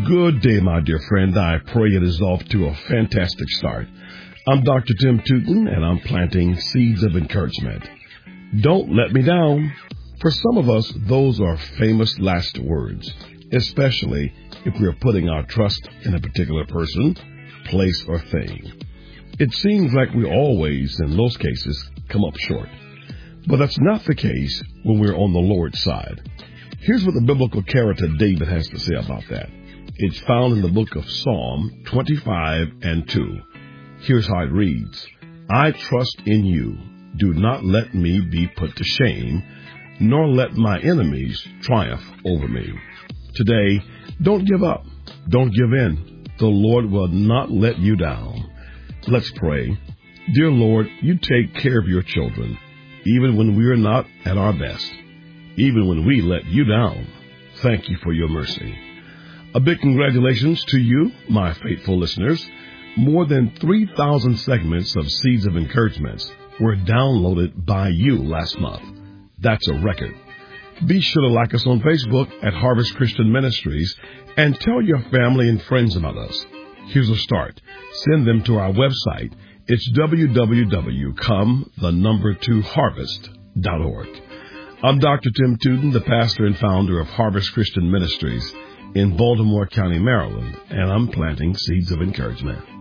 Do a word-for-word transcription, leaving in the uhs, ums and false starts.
Good day, my dear friend. I pray it is off to a fantastic start. I'm Doctor Tim Tootin, and I'm planting seeds of encouragement. Don't let me down. For some of us, those are famous last words, especially if we're putting our trust in a particular person, place, or thing. It seems like we always, in most cases, come up short. But that's not the case when we're on the Lord's side. Here's what the biblical character David has to say about that. It's found in the book of Psalm twenty-five and two. Here's how it reads. I trust in you. Do not let me be put to shame, nor let my enemies triumph over me. Today, don't give up. Don't give in. The Lord will not let you down. Let's pray. Dear Lord, you take care of your children, even when we are not at our best, even when we let you down. Thank you for your mercy. A big congratulations to you, my faithful listeners. More than three thousand segments of Seeds of Encouragement were downloaded by you last month. That's a record. Be sure to like us on Facebook at Harvest Christian Ministries and tell your family and friends about us. Here's a start. Send them to our website. It's w w w dot come the number two harvest dot org. I'm Doctor Tim Tootin, the pastor and founder of Harvest Christian Ministries in Baltimore County, Maryland, and I'm planting seeds of encouragement.